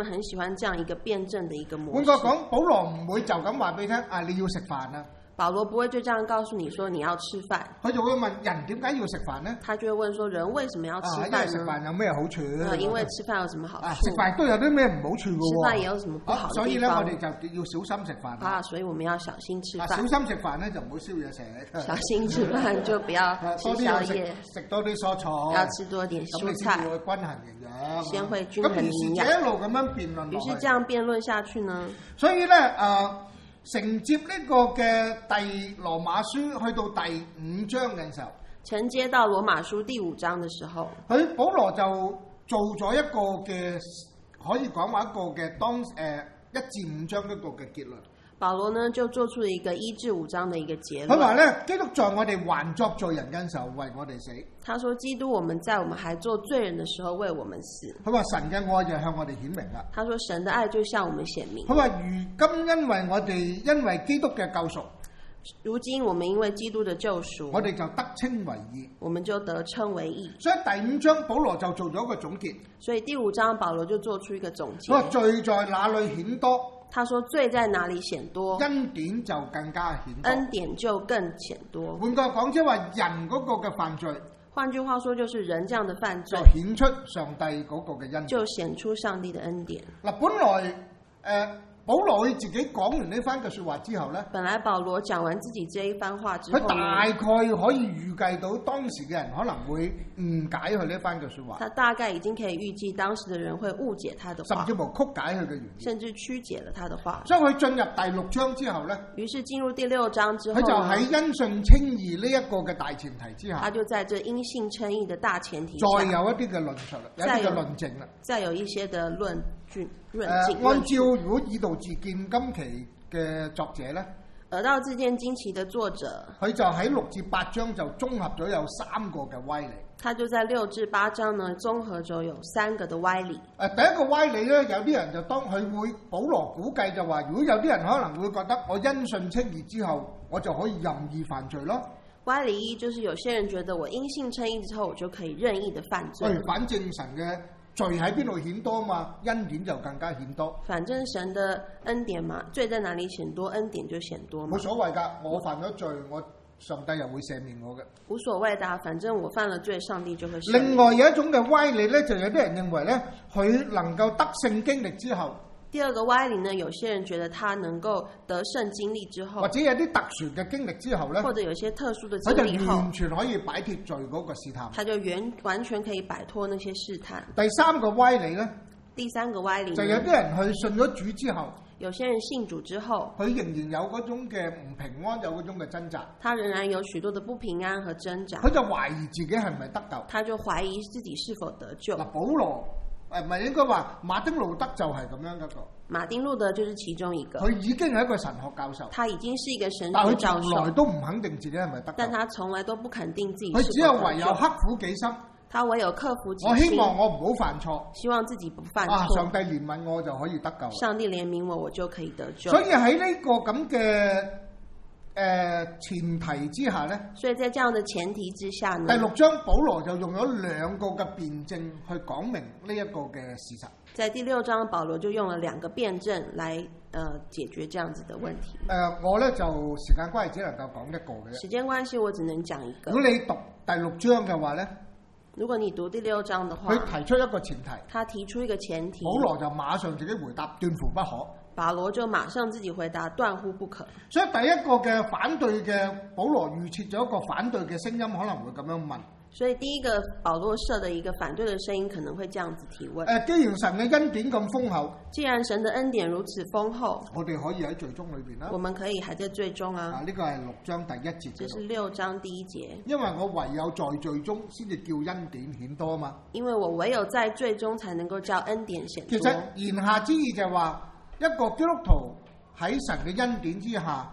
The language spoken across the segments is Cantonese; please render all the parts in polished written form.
們很喜歡這樣一個辯證的一個模式。 換句講，保羅唔會就咁話俾你聽啊，你要食飯啊。 保羅不會就這樣告訴你說你要吃飯， 佢就會問人點解要食飯呢？ 他就會問說人為什麼要吃飯呢？ 因為食飯有咩好處？ 因為吃飯有什麼好處？ 食飯都有啲咩唔好處嘅喎？ 吃飯也有什麼不好的地方？ 所以咧，我哋就要小心食飯。 所以我們要小心吃飯。 小心食飯咧就唔好燒嘢食。 小心吃飯就不要吃宵夜。 食多啲蔬菜。 要吃多點蔬菜。 咁你先會均衡營養。 先會均衡營養。 咁於是就一路咁樣辯論落去。 於是這樣辯論下去呢？ 所以咧承接呢個嘅第羅馬書去到第5章嘅時候， 承接到羅馬書第5章嘅時候， 佢保羅就做咗一個嘅可以講話一個嘅1至5章一個嘅結論。 保羅呢就做出了一個1至5章的一個結論。 佢話咧，基督在我哋還作罪人嘅時候為我哋死。 他說基督我們在我們還做罪人的時候為我們死。 佢話神嘅愛就向我哋顯明啦。 他說神的愛就向我們顯明。 佢話如今因為基督嘅救贖， 如今我們因為基督的救贖， 我哋就得稱為義， 我們就得稱為義。 所以第5章保羅就做咗一個總結。 所以第5章保羅就做出一個總結。 佢話罪在哪裏顯多？ 他說罪在哪裡顯多， 恩典就更加顯多。 恩典就更顯多。 換句講，即係話人嗰個嘅犯罪。 換句話說，就是人這樣的犯罪， 就顯出上帝嗰個嘅恩典， 就顯出上帝的恩典。 嗱，本來保羅佢自己講完呢番嘅説話之後咧， 本來保羅講完自己這一番話之後， 佢大概可以預計到當時嘅人可能會誤解佢呢番嘅説話。 他大概已經可以預計當時的人會誤解他的話， 甚至乎曲解佢嘅原意， 甚至曲解了他的話。 所以佢進入第6章之後咧， 於是進入第6章之後， 佢就喺因信稱義呢一個嘅大前提之下， 他就在這因信稱義的大前提下， 再有一啲嘅論述啦，有一啲嘅論證啦， 再有一些嘅論證。 按照如果以道自見今期嘅作者咧， 而道自見今期的作者， 佢就喺6至8章就綜合咗有3個嘅歪理。 他就在6至8章呢，綜合咗有3個的歪理。 第一個歪理咧，有啲人就當佢會保羅估計就話，如果有啲人可能會覺得我因信稱義之後，我就可以任意犯罪咯。 歪理1就是有些人覺得我因信稱義之後，我就可以任意的犯罪。 反正神嘅罪喺邊度顯多嘛，恩典就更加顯多。 反正神的恩典嘛，罪在哪裡顯多，恩典就顯多嘛。 冇所謂㗎，我犯咗罪，上帝又會赦免我嘅。 無所謂的，反正我犯了罪，上帝就會赦免。 另外有一種嘅歪理咧，就有啲人認為咧，佢能夠得勝經歷之後。 第二個歪理呢，有些人覺得他能夠得勝經歷之後， 或者有啲特殊嘅經歷之後咧， 或者有些特殊的經歷後， 佢就完全可以擺脫罪嗰個試探， 他就完全可以擺脫那些試探。 第三個歪理咧， 第三個歪理就有啲人去信咗主之後， 有些人信主之後， 佢仍然有嗰種嘅唔平安，有嗰種嘅掙扎， 他仍然有許多的不平安和掙扎， 佢就懷疑自己係咪得救， 他就懷疑自己是否得救。 嗱，保羅唔係應該話馬丁路德就係咁樣一個。 馬丁路德就是其中一個， 佢已經係一個神學教授， 他已經是一個神學教授， 但佢從來都唔肯定自己係咪得救， 但他從來都不肯定自己， 佢只有唯有刻苦己心， 他唯有克服己心。 我希望我唔好犯錯， 希望自己不犯錯， 上帝憐憫我就可以得救， 上帝憐憫我，我就可以得救。 所以喺呢個咁嘅前提之下呢， 所以在這樣的前提之下呢， 第6章保羅就用咗2個嘅辯證去講明呢一個嘅事實。 在第6章，保羅就用了2個辯證來解決這樣子的問題。 我呢就時間關係只能夠講一個嘅。 時間關係，我只能講一個。 如果你讀第6章嘅話呢， 如果你讀第6章的話， 佢提出一個前提， 他提出一個前提， 保羅就馬上自己回答斷乎不可。 保羅就馬上自己回答斷乎不可。 所以第一個嘅反對嘅，保羅預設咗一個反對嘅聲音，可能會咁樣問。 所以第一個保羅設的一個反對的聲音可能會這樣子提問。 既然神嘅恩典咁豐厚， 既然神的恩典如此豐厚， 我哋可以喺罪中裏邊啦。 我們可以還在罪中啊。 呢個係6章第1節。 這是6章第1節。 因為我唯有在罪中，先至叫恩典顯多嘛。 因為我唯有在罪中，才能夠叫恩典顯多。 其實言下之意就係話，一個基督徒喺神嘅恩典之下，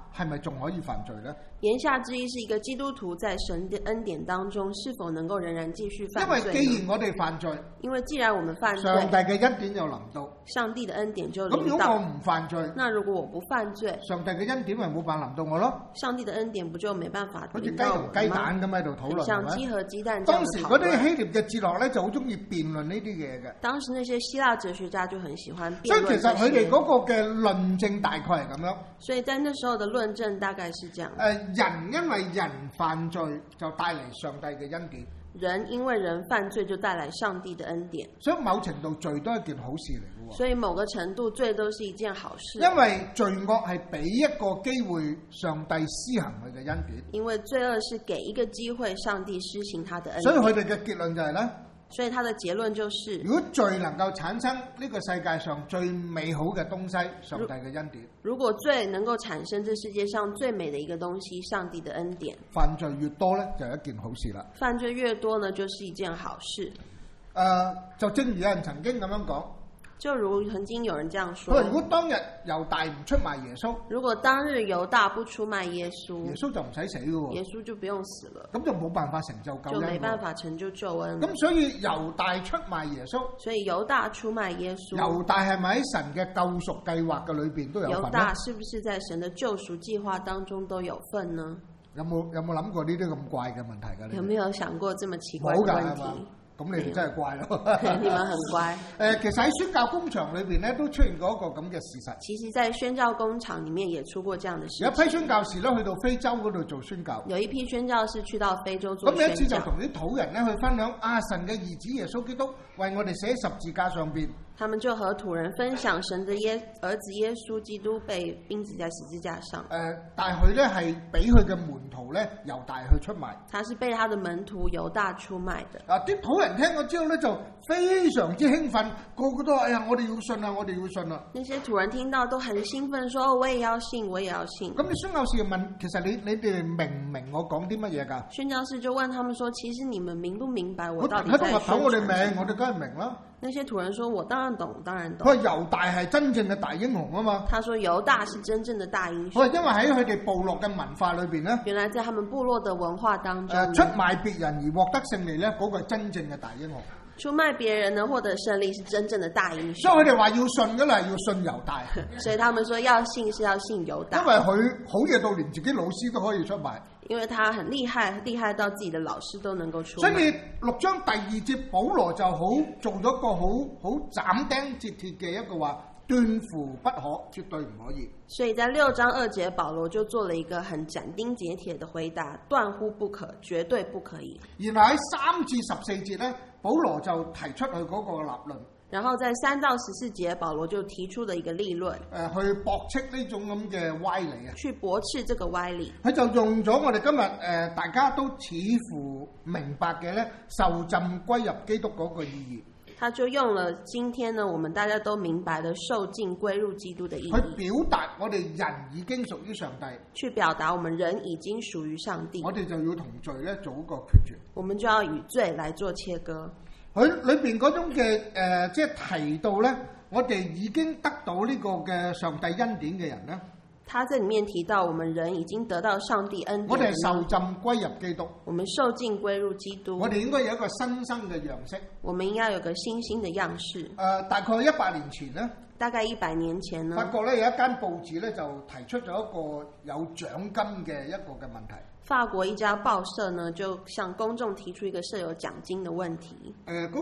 係咪仲可以犯罪呢？ 言下之意是一個基督徒在神的恩典當中，是否能夠仍然繼續犯罪？ 因為既然我哋犯罪， 因為既然我們犯罪， 上帝嘅恩典就臨到， 上帝的恩典就臨到。 咁如果我唔犯罪， 那如果我不犯罪， 上帝嘅恩典咪冇辦法臨到我咯？ 上帝的恩典不就沒辦法好似雞同雞蛋咁喺度討論， 像雞和雞蛋。 當時嗰啲希臘嘅哲學咧就好中意辯論呢啲嘢嘅。 當時那些希臘哲學家就很喜歡辯論。 所以其實佢哋嗰個嘅論證大概係咁樣。 所以在那時候的論證大概是這樣。 人因為人犯罪就帶嚟上帝嘅恩典。 人因為人犯罪就帶來上帝的恩典。 所以某程度罪都係一件好事嚟嘅喎。 所以某個程度罪都是一件好事。 因為罪惡係俾一個機會上帝施行佢嘅恩典。 因為罪惡是給一個機會上帝施行他的恩典。 所以佢哋嘅結論就係咧。 所以他的結論就是： 如果罪能夠產生呢個世界上最美好嘅東西，上帝嘅恩典。 如果罪能夠產生這世界上最美的一個東西，上帝的恩典。 犯罪越多呢，就係一件好事啦。 犯罪越多呢，就是一件好事。 就正如有人曾經咁樣講。 就如曾經有人這樣說， 如果當日猶大唔出賣耶穌， 如果當日猶大不出賣耶穌， 耶穌就唔使死嘅喎， 耶穌就不用死了， 咁就冇辦法成就救恩， 就沒辦法成就救恩。 咁所以猶大出賣耶穌， 所以猶大出賣耶穌， 猶大係咪喺神嘅救贖計劃嘅裏邊都有份呢？ 猶大是不是在神的救贖計劃當中都有份呢？ 有冇諗過呢啲咁怪嘅問題㗎？ 有沒有想過這麼奇怪嘅問題？ 咁你哋真係怪咯！ 你們很乖。 其實喺宣教工場裏邊咧，都出現過一個咁嘅事實。 其實，在宣教工場裡面也出過這樣的事。 有一批宣教士咧，去到非洲嗰度做宣教。 有一批宣教士去到非洲做宣教。 咁有一次就同啲土人咧去分享神嘅兒子耶穌基督為我哋寫十字架上邊。 他們就和土人分享神的兒子耶穌基督被釘死在十字架上。 但係佢咧係俾佢嘅門徒咧猶大去出賣。 他是被他的門徒猶大出賣的。 啲土人聽咗之後咧就非常之興奮，個個都話：哎呀，我哋要信啊，我哋要信啊！ 那些土人聽到都很興奮，說：我也要信，我也要信。 咁啲宣教士就問：其實你哋明唔明我講啲乜嘢㗎？ 宣教士就問他們說：其實你們明不明白我到底在說什麼？ 喺度話我哋明，我哋梗係明啦。 那些土人說：我當然懂，當然懂。 佢話猶大係真正嘅大英雄啊嘛。 他說猶大是真正的大英雄。 因為喺佢哋部落嘅文化裏邊咧， 原來在他們部落的文化當中， 出賣別人而獲得勝利咧，嗰個係真正嘅大英雄。 出賣別人呢，獲得勝利是真正的大英雄。 所以佢哋話要信嘅啦，要信猶大。 所以他們說要信是要信猶大， 因為佢好嘢到連自己老師都可以出賣。 因為他很厲害，厲害到自己的老師都能夠出賣。 所以6章第2節，保羅就做咗個好斬釘截鐵嘅一個話，斷乎不可，絕對唔可以。 所以在6章2節，保羅就做了一個很斬釘截鐵的回答，斷乎不可，絕對不可以。 然後喺3至14節咧，保羅就提出佢嗰個立論。 然後在3到14節，保羅就提出了一個立論， 去駁斥呢種咁嘅歪理啊！ 去駁斥這個歪理。 佢就用咗我哋今日大家都似乎明白嘅咧，受浸歸入基督嗰個意義。 他就用了今天呢，我們大家都明白的受浸歸入基督的意義， 去表達我哋人已經屬於上帝， 去表達我們人已經屬於上帝。 我哋就要同罪咧做一個決絕， 我們就要與罪來做切割。 佢裏邊嗰種嘅即係提到咧，我哋已經得到呢個嘅上帝恩典嘅人咧。 他在裡面提到，我們人已經得到上帝恩典。 我哋係受浸歸入基督。 我們受浸歸入基督。 我哋應該有一個新生嘅樣式。 我們應該有個新興的樣式。 大概100年前咧。 大概100年前呢。 法國咧有一間報紙咧就提出咗一個有獎金嘅一個嘅問題。 法國一家報社呢就向公眾提出一個設有獎金的問題。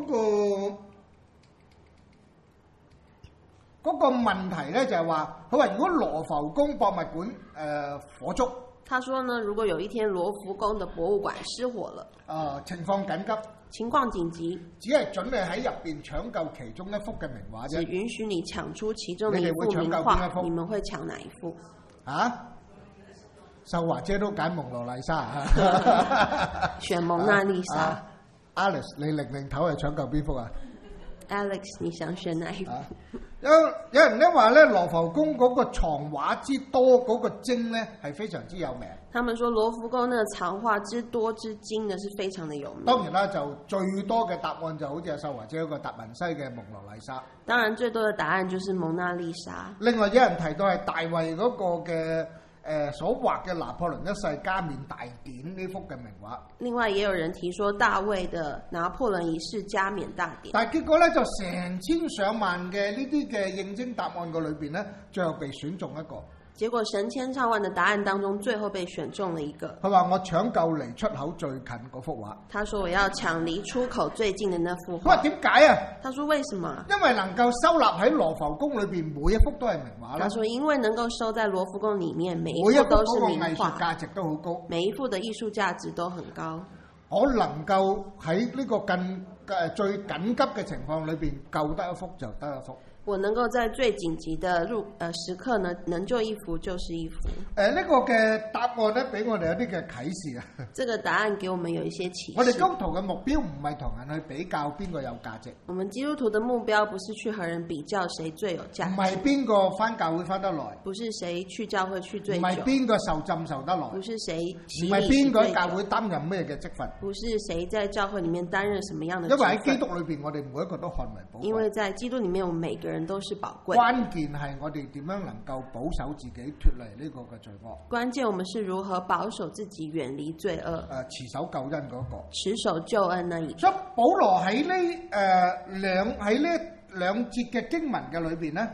嗰個問題咧就係話，佢話如果羅浮宮博物館火燭， 他說呢，如果有一天羅浮宮的博物館失火了， 情況緊急， 情況緊急， 只係準你喺入邊搶救其中一幅嘅名畫啫， 只允許你搶出其中的一幅名畫，你們會搶哪一幅？ 秀華姐都揀蒙羅麗莎選蒙娜麗莎。 Alice， 你擰頭係搶救邊幅啊 ？Alex， 你想選哪一幅？ 有人咧話咧，羅浮宮嗰個藏畫之多，嗰個精咧係非常之有名。 他們說羅浮宮呢藏畫之多之精呢是非常的有名。 當然啦，就最多嘅答案就好似阿秀華姐嗰個達文西嘅蒙羅麗莎。 當然最多嘅答案就是蒙娜麗莎。 另外有人提到係大衛嗰個嘅所畫嘅拿破崙一世加冕大典呢幅嘅名畫。 另外也有人提說大衛的拿破崙一世加冕大典。 但係結果咧就成千上萬嘅呢啲嘅應徵答案嘅裏邊咧，最後被選中一個。 結果成千上萬的答案當中，最後被選中了一個。 佢話我搶救離出口最近嗰幅畫。 他說我要搶離出口最近的那幅畫。 佢話點解啊？ 他說為什麼？ 因為能夠收納喺羅浮宮裏邊每一幅都係名畫啦。 他說因為能夠收在羅浮宮裡面，每一幅都是名畫， 藝術價值都好高， 每一幅的藝術價值都很高。 我能夠喺呢個最緊急嘅情況裏邊救得一幅就得一幅。 我能夠在最緊急的時刻呢，能救一幅就是一幅。 呢個嘅答案咧，俾我哋有啲嘅啟示啊。 這個答案給我們有一些啟示。 我哋基督徒嘅目標唔係同人去比較邊個有價值。 我們基督徒的目標不是去和人比較誰最有價值。 唔係邊個返教會返得來。 不是誰去教會去最久。 唔係邊個受浸受得來。 不是誰。 唔係邊個喺教會擔任咩嘅職份。 不是誰在教會裡面擔任什麼樣的職份。 因為喺基督裏邊，我哋每一個都看為寶貴。 因為在基督裡面，我們每個人都是寶貴。 關鍵係我哋點樣能夠保守自己脫離呢個嘅罪惡。 關鍵我們是如何保守自己遠離罪惡。 持守救恩嗰個。持守救恩那一個。 所以保羅喺呢兩節嘅經文嘅裏邊咧，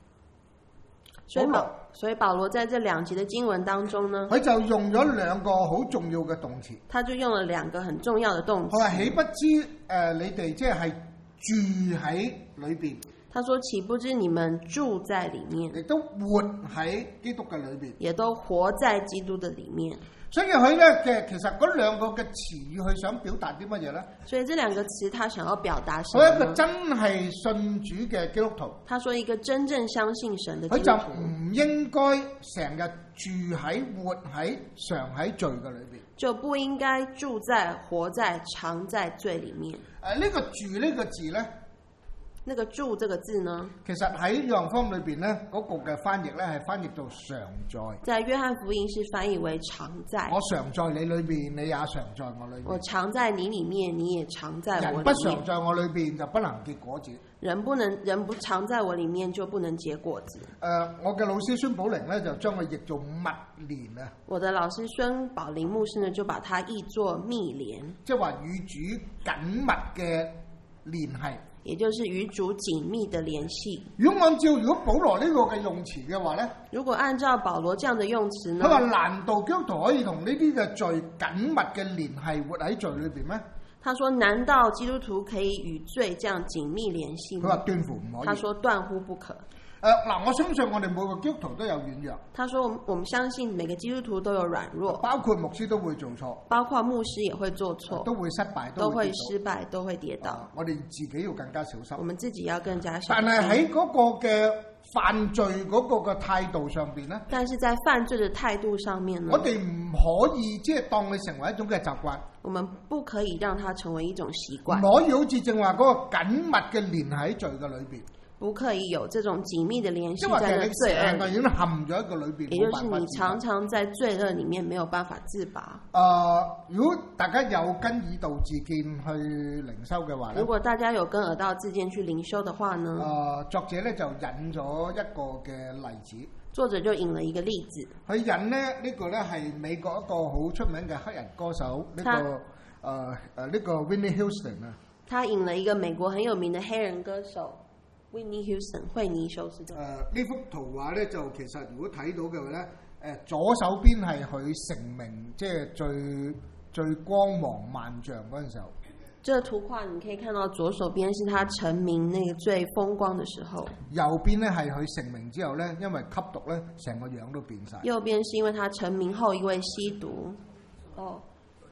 所以保羅在這兩節嘅經文當中呢， 佢就用咗兩個好重要嘅動詞。 他就用了兩個很重要的動詞。 佢話豈不知你哋即係住喺裏邊。 他說：豈不知你們住在裡面， 亦都活喺基督嘅裏邊， 也都活在基督的裡面。 所以佢咧嘅其實嗰兩個嘅詞語，佢想表達啲乜嘢咧？ 所以這兩個詞，他想要表達什麼？ 佢一個真係信主嘅基督徒， 他說一個真正相信神的基督徒， 佢就唔應該成日住喺、活喺、常喺罪嘅裏邊， 就不應該住在、活在、常在罪裡面。 呢個住呢個字咧？ 那個住這個字呢， 其實喺約翰福音裏邊咧，嗰個嘅翻譯咧係翻譯做常在。 在約翰福音是翻譯為常在。 我常在你裏邊，你也常在我裏邊。 我常在你裡面，你也常在我裡面。 人不常在我裏邊就不能結果子。 人不常在我裡面就不能結果子。 我嘅老師孫寶玲咧就將佢譯做密連啊。 我的老師孫寶玲牧師呢就把它譯作密連， 即係話與主緊密嘅聯繫。 也就是與主緊密的聯繫。 如果保羅呢個嘅用詞嘅話咧， 如果按照保羅這樣的用詞呢？ 佢話難道基督徒可以同呢啲嘅罪緊密嘅聯繫活喺罪裏邊咩？ 他說：難道基督徒可以與罪這樣緊密聯繫嗎？ 佢話斷乎唔可以。 他說斷乎不可。 我相信我哋每個基督徒都有軟弱。 他說我們相信每個基督徒都有軟弱， 包括牧師都會做錯， 包括牧師也會做錯， 都會失敗， 都會失敗，都會跌倒。 我哋自己要更加小心。 我們自己要更加小心。 但係喺嗰個嘅犯罪嗰個嘅態度上邊咧， 但是在犯罪的態度上面呢， 我哋唔可以即係當佢成為一種嘅習慣。 我們不可以讓它成為一種習慣。 唔可以好似正話嗰個緊密嘅連喺罪嘅裏邊。 不可以有這種緊密的聯繫在那罪惡裡， 已經陷咗一個裏邊， 也就是你常常在罪惡裡面沒有辦法自拔。 如果大家有跟耳道自見去靈修嘅話， 如果大家有跟耳道自見去靈修的話呢？ 作者咧就引咗一個嘅例子。 作者就引了一個例子。 佢引呢個咧係美國一個好出名嘅黑人歌手，呢個 Whitney Houston 啊。他引了一個美國很有名的黑人歌手。Whitney Houston， 惠尼休斯頓。 呢幅圖畫咧就其實如果睇到嘅話咧，左手邊係佢成名，即係最光芒萬丈嗰陣時候。 這個圖畫你可以看到左手邊是他成名那個最風光的時候。 右邊咧係佢成名之後咧，因為吸毒咧，成個樣都變晒。 右邊是因為他成名後因為吸毒。哦。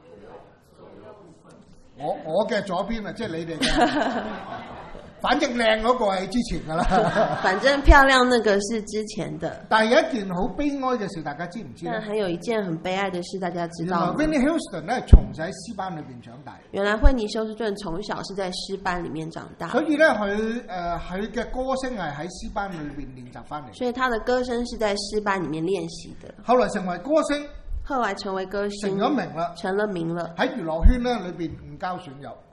我嘅左邊啊，即係你哋嘅。反正靚嗰個係之前噶啦， 反正漂亮那個是之前的。 但係有一件好悲哀嘅事，大家知唔知？ 但還有一件很悲哀的事，大家知道嗎？ Whitney Houston 咧，從小喺詩班裏邊長大。 原來惠尼休斯頓從小是在詩班裡面長大。 所以咧，佢嘅歌聲係喺詩班裏邊練習翻嚟。 所以他的歌聲是在詩班裡面練習的。 後來成為歌星。 後來成為歌星。 成咗名啦。 成了名了。 喺娛樂圈咧裏邊唔交損友。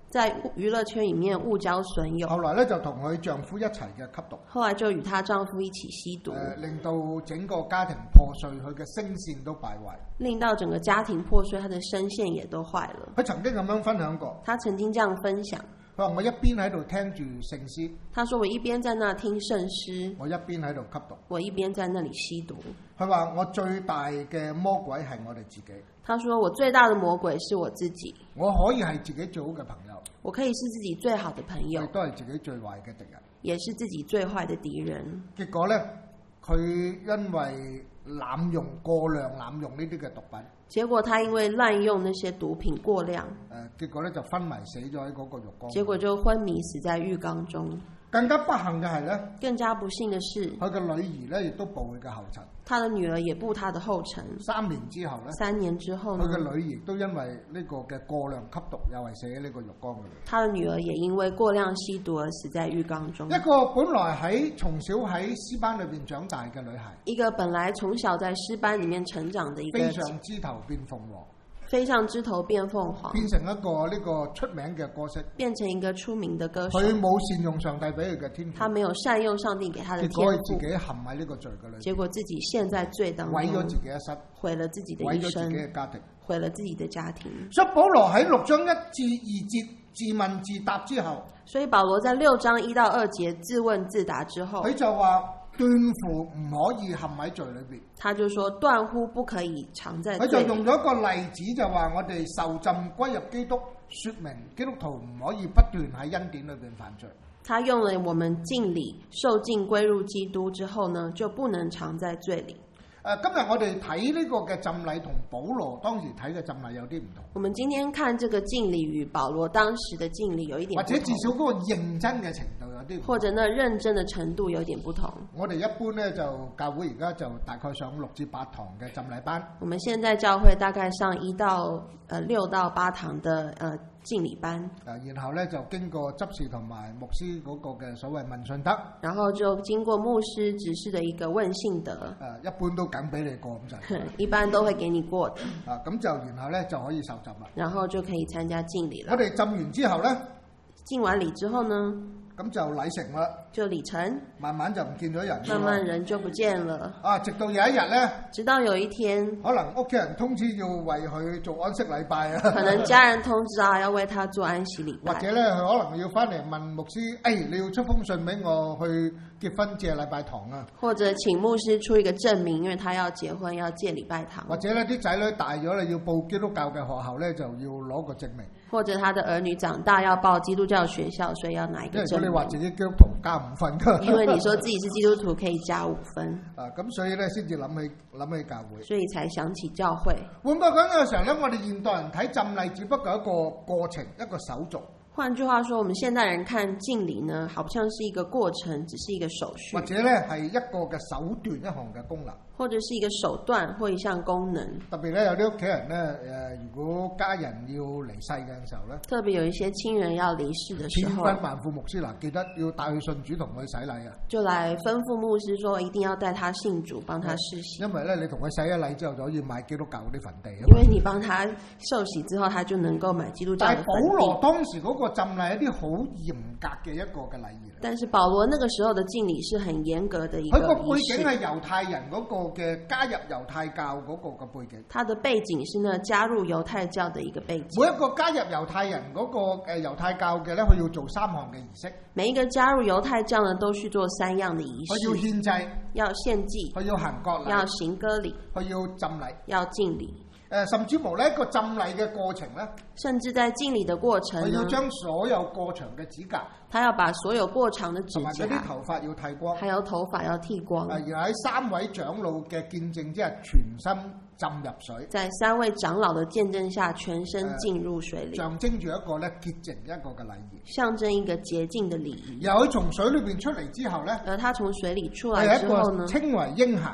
在娛樂圈裡面誤交損友。 後來咧就同佢丈夫一齊嘅吸毒。 後來就與她丈夫一起吸毒。 令到整個家庭破碎，佢嘅聲線都敗壞。 令到整個家庭破碎，她的聲線也都壞了。 佢曾經咁樣分享過。 她曾經這樣分享。 佢話：我一邊喺度聽住聖詩。 他說：我一邊在那聽聖詩， 我一邊喺度吸毒。 我一邊在那裡吸毒。 佢話：我最大嘅魔鬼係我哋自己。 他說：我最大的魔鬼是我自己。 我可以係自己最好嘅朋友， 我可以是自己最好的朋友， 亦都係自己最壞嘅敵人， 也是自己最壞的敵人。 結果呢，佢因為過量濫用呢啲嘅毒品。 結果他因為濫用那些毒品過量， 結果咧就昏迷死咗喺嗰個浴缸。 結果就昏迷死在浴缸中。 更加不幸嘅係咧， 更加不幸嘅是， 佢嘅女兒咧亦都步佢嘅後塵。 他的女兒也步他的後塵。 3年之後咧 ，3年之後呢， 佢嘅女兒亦都因為呢個嘅過量吸毒，又係死喺呢個浴缸裏面。 他的女兒也因為過量吸毒而死在浴缸中。 一個本來從小喺詩班裏邊長大嘅女孩， 一個本來從小在詩班裡面成長的一個， 飛上枝頭變鳳凰。 飛上枝頭變鳳凰， 變成一個呢個出名嘅歌星， 變成一個出名的歌手。 佢冇善用上帝俾佢嘅天賦， 他沒有善用上帝給他的天賦， 結果自己陷喺呢個罪嘅裏面， 結果自己陷在罪當中， 毀咗自己一生， 毀了自己的一生， 毀咗自己嘅家庭， 毀了自己的家庭。 所以保羅喺6章1至2節自問自答之後， 所以保羅在6章1到2節自問自答之後， 佢就話斷乎唔可以陷喺罪裏邊。 他就說斷乎不可以藏在罪裏。 佢就用咗一個例子，就話我哋受浸歸入基督，說明基督徒唔可以不斷喺恩典裏邊犯罪。 他用了我們敬禮受浸歸入基督之後呢，就不能藏在罪裏。 今日我哋睇呢個嘅浸禮同保羅當時睇嘅浸禮有啲唔同。 我們今天看這個敬禮與保羅當時的敬禮有一點不同， 或者至少嗰個認真嘅程度有啲唔同， 或者呢認真的程度有點不同。 我哋一般呢，就教會而家就大概上6至8堂嘅浸禮班。 我們現在教會大概上6到8堂的敬禮班。 然後呢，就經過執事同埋牧師嗰個嘅所謂問信德。然後就經過牧師指示的一個問信德。 一般都梗俾你過咁就。 一般都會給你過的。 咁就然後呢，就可以受浸啦。 然後就可以參加敬禮了。 我哋浸完之後呢， 敬完禮之後呢， 咁就禮成啦， 就禮成， 慢慢就唔見咗人， 慢慢人就不見了。 直到有一日呢， 直到有一天， 可能屋企人通知要為佢做安息禮拜啊， 可能家人通知要為他做安息禮拜， 或者呢，佢可能要翻嚟問牧師，你要出封信俾我去結婚借禮拜堂啊， 或者請牧師出一個證明，因為他要結婚要借禮拜堂， 或者呢啲仔女大咗咧要報基督教嘅學校呢，就要攞個證明， 或者他的兒女長大要報基督教學校，所以要拿一個證明。 因為你話自己基督徒加5分㗎， 因為你說自己是基督徒可以加5分。 咁所以呢，先至諗起教會， 所以才想起教會。 換句講嘅時候呢，我哋現代人睇浸禮只不過一個過程，一個手續。 換句話說，我們現代人看敬禮呢，好像是一個過程，只是一個手續， 或者呢係一個嘅手段，一項嘅功能， 或者是一個手段或一項功能。 特別呢，有啲屋企人呢，如果家人要離世嘅時候呢， 特別有一些親人要離世的時候， 千吩萬咐牧師嗱，記得要帶佢信主同佢洗禮啊！ 就來吩咐牧師說，一定要帶他信主，幫他施洗。 因為呢，你同佢洗咗禮之後，就可以買基督教嗰啲墳地。 因為你幫他受洗之後，他就能夠買基督教的墳地。 但係保羅當時嗰個浸禮一啲好嚴格嘅一個嘅禮儀。 但是保羅那個時候的敬禮是很嚴格的一個儀式。 佢個背景係猶太人嗰個嘅加入猶太教嗰個嘅背景。 他的背景是呢加入猶太教的一個背景。 每一個加入猶太人嗰個猶太教嘅咧，佢要做3項嘅儀式。 每一個加入猶太教呢，都去做3樣的儀式。 佢要獻祭， 要獻祭； 佢要行割禮， 要行割禮； 佢要浸禮， 要敬禮。 甚至乎呢一個浸禮嘅過程咧， 甚至在敬禮的過程呢， 佢要將所有過長嘅指甲， 他要把所有過長的指甲， 同埋嗰啲頭髮要剃光， 還有頭髮要剃光。 然後喺3位長老嘅見證之下，全身浸入水， 在3位長老的見證下，全身進入水裏， 象徵住一個咧潔淨一個嘅禮儀， 象徵一個潔淨的禮儀。 然後佢從水裏邊出嚟之後咧， 而他從水裏出來之後呢， 稱為嬰孩。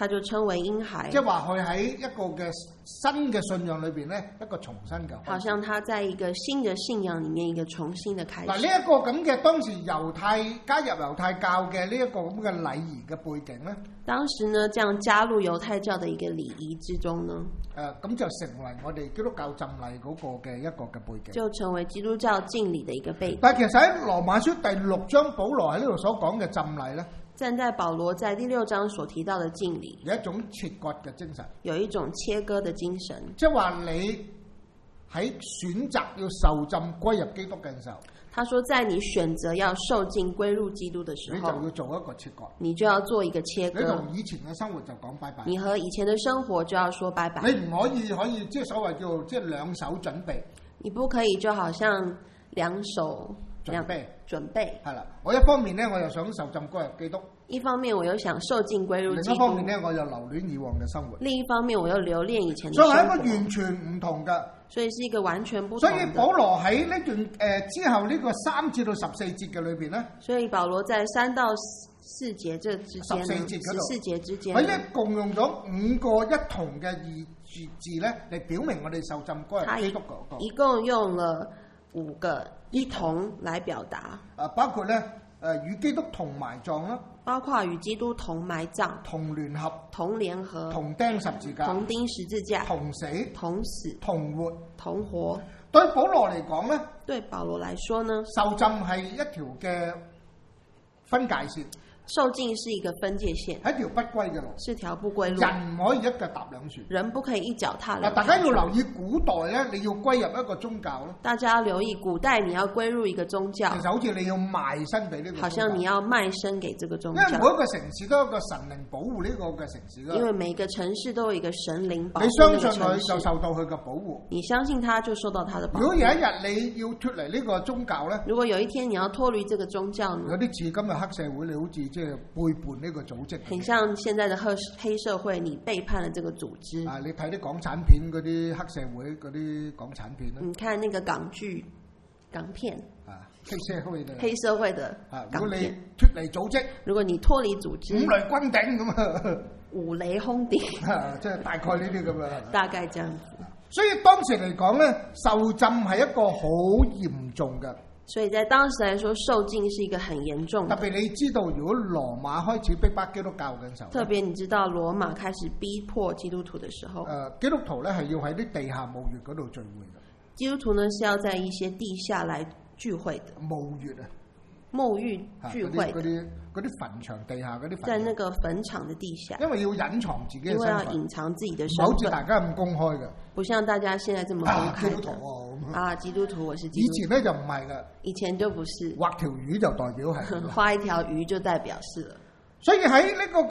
他就稱為嬰孩， 即係話佢喺一個嘅新嘅信仰裏邊咧，一個重新嘅。 好像他在一個新的信仰裡面一個重新的開始。 嗱，呢一個咁嘅當時猶太加入猶太教嘅呢一個咁嘅禮儀嘅背景咧， 當時呢，這樣加入猶太教的一個禮儀之中呢， 咁就成為我哋基督教浸禮嗰個嘅一個嘅背景， 就成為基督教敬禮的一個背景。 但係其實喺羅馬書第6章，保羅喺呢度所講嘅浸禮咧， 站在保羅在第6章所提到的敬禮， 有一種切割嘅精神， 有一種切割的精神， 即係話你喺選擇要受浸歸入基督嘅時候， 他說在你選擇要受浸歸入基督的時候， 你就要做一個切割， 你就要做一個切割。 你同以前嘅生活就講拜拜， 你和以前的生活就要說拜拜。 你唔可以即係所謂叫即係兩手準備， 你不可以就好像兩手準備。 係啦，我一方面咧我又想受浸歸入基督， 一方面我又想受浸歸入基督， 另一方面咧我又留戀以往嘅生活， 另一方面我又留戀以前的生活， 所以係一個完全唔同嘅。 所以是一個完全不同的。 所以保羅喺呢段之後呢個3至到14節嘅裏邊咧， 所以保羅在3到4節這之間，14節之間， 佢一共用咗5個一同嘅字咧嚟表明我哋受浸歸入基督嗰個。 一共用了5個一同來表達。 包括咧與基督同埋葬啦， 包括與基督同埋葬、 同聯合、 同聯合、 同釘十字架、 同釘十字架、 同死、 同死、 同活、 同活。 對保羅嚟講咧， 對保羅來說呢， 受浸係一條嘅分界線。 受浸是一個分界線， 係一條不歸嘅路， 是條不歸路。 人唔可以一腳踏兩船， 人不可以一腳踏兩船。 大家要留意古代咧，你要歸入一個宗教咧。 大家要留意古代你要歸入一個宗教， 其實好似你要賣身俾呢個宗教， 好像你要賣身給這個宗教。 因為每一個城市都有一個神靈保護呢個嘅城市啦。 因為每個城市都有一個神靈保護。 你相信佢就受到佢嘅保護， 你相信他就受到他的保護。 如果有一日你要脫離呢個宗教咧， 如果有一天你要脫離這個宗教呢， 有啲似今日黑社會，你好似即係背叛呢個組織， 很像現在的黑社會，你背叛了這個組織。 你睇啲港產片嗰啲黑社會嗰啲港產片咧， 你看那個港劇、港片黑社會的港片。如果你脫離組織， 如果你脫離組織， 五雷轟頂咁啊， 五雷轟頂， 即係大概呢啲咁啊， 大概這樣子。 所以當時嚟講咧，受浸係一個好嚴重嘅。 所以在當時來說，受浸是一個很嚴重的。 特別你知道，如果羅馬開始逼迫基督教嘅時候， 特別你知道羅馬開始逼迫基督徒的時候， 基督徒咧係要喺啲地下墓穴嗰度聚會嘅。 基督徒呢是要在一些地下來聚會的。 墓穴啊， 墓穴聚會， 嗰啲墳場地下嗰啲墳場， 在那個墳場的地下， 因為要隱藏自己嘅身份， 因為要隱藏自己的身份， 好似大家咁公開嘅， 不像大家現在這麼公開的。 基督徒基督徒，我是基督徒。 以前咧就唔係嘅， 以前就不是， 畫條魚就代表係， 畫一條魚就代表是了。 所以喺呢個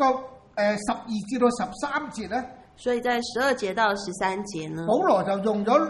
12至到13節咧， 所以在12節到13節呢， 保羅就用咗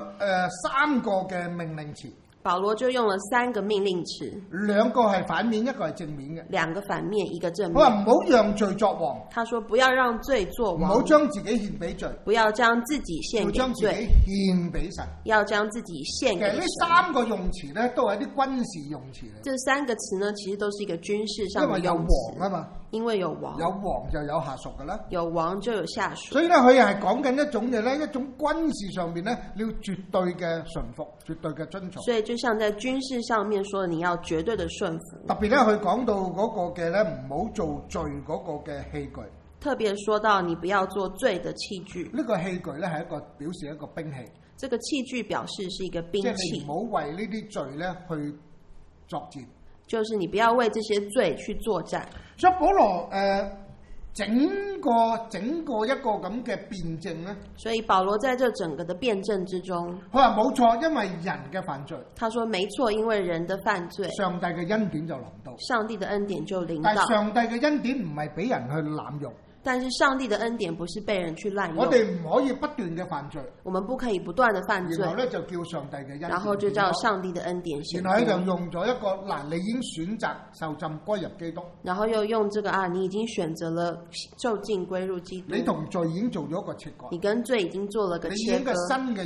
3個嘅命令詞。 保羅就用了3個命令詞 ，2個係反面，一個係正面嘅。 2個反面，一個正面。 佢話唔好讓罪作王。 他說不要讓罪作王。 唔好將自己獻俾罪。 不要將自己獻給罪。 要將自己獻俾神。 要將自己獻給神。 其實呢3個用詞咧，都係一啲軍事用詞嚟。 這3個詞呢，其實都是一個軍事上的用詞。 因為有王啊嘛。 因為有王。 有王就有下屬㗎啦。 有王就有下屬。 所以咧，佢係講緊一種嘢咧，一種軍事上邊咧，你要絕對嘅順服，絕對嘅遵從。 所以就像在軍事上面說，你要絕對的順服。 特別咧，佢講到嗰個嘅咧，唔好做罪嗰個嘅器具。 特別說到你不要做罪的器具。 呢個器具咧係一個表示一個兵器。 這個器具表示是一個兵器。 即係你唔好為呢啲罪咧去作戰。 就是你不要為這些罪去作戰。 所以保羅整個一個咁嘅辯證咧， 所以保羅在這整個的辯證之中， 佢話冇錯，因為人嘅犯罪。 他說沒錯，因為人的犯罪， 上帝嘅恩典就臨到。 上帝的恩典就臨到。 但係上帝嘅恩典唔係俾人去濫用。 但是上帝的恩典不是被人去濫用。 我哋唔可以不斷嘅犯罪。我們不可以不斷的犯罪。 然後咧就叫上帝嘅恩典。 然後就叫上帝的恩典。 然後咧就用咗一個嗱，你已經選擇受浸歸入基督。 然後又用這個你已經選擇了受浸歸入基督。 你同罪已經做咗一個切割。 你跟罪已經做了個切割。 你已經個新嘅人。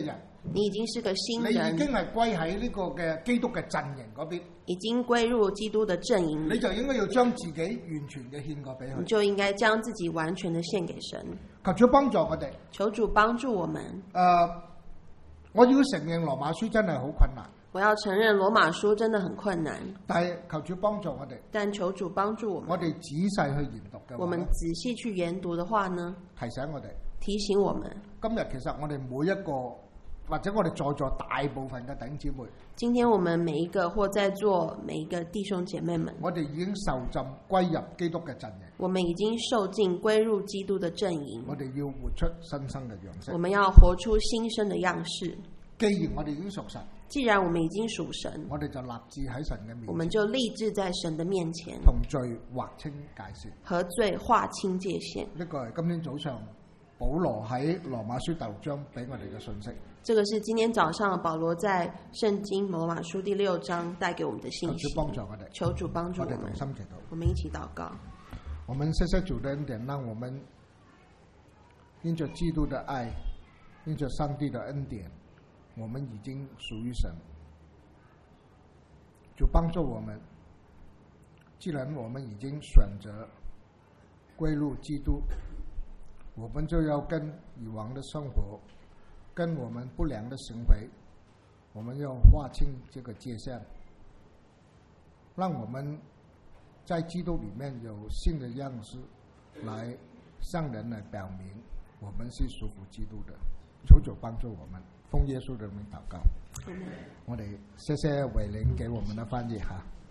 你已經是個新你已人， 經係歸喺呢個嘅基督嘅陣營嗰邊， 已經歸入基督的陣營裏， 你就應該要將自己完全嘅獻過俾佢。 你就應該將自己完全的獻給神。 求主幫助我哋。 求主幫助我們。 我要承認羅馬書真係好困難， 我要承認羅馬書真的很困難， 但係求主幫助我哋。 但求主幫助我們。 我哋仔細去研讀嘅話， 我們仔細去研讀的話呢， 提醒我哋， 提醒我們， 今日其實我哋每一個或者我哋在座大部分嘅弟兄姊妹， 今天我們每一個或在座每一個弟兄姐妹們， 我哋已經受浸歸入基督嘅陣營， 我們已經受浸歸入基督的陣營， 我哋要活出新生嘅樣式。 我們要活出新生的樣式。 既然我哋已經屬神， 既然我們已經屬神， 我哋就立志喺神嘅面前， 我們就立志在神的面前， 同罪劃清界線， 和罪劃清界限。 呢個係今天早上保羅喺羅馬書第6章俾我哋嘅信息。 這個是今天早上保羅在聖經羅馬書第6章帶給我們的信息。 求主幫助我哋， 求主幫助我們。 我哋同心祈禱， 我們一起禱告。 我們謝謝主的恩典，讓我們因着基督的愛，因着上帝的恩典，我們已經屬於神。主幫助我們，既然我們已經選擇歸入基督，我們就要跟以往的生活，跟我們不良的行為，我們要劃清這個界限，讓我們在基督裡面有新的樣式，來向人來表明我們是屬乎基督的。求主幫助我們，奉耶穌的名禱告。我哋謝謝偉玲給我們的翻譯哈。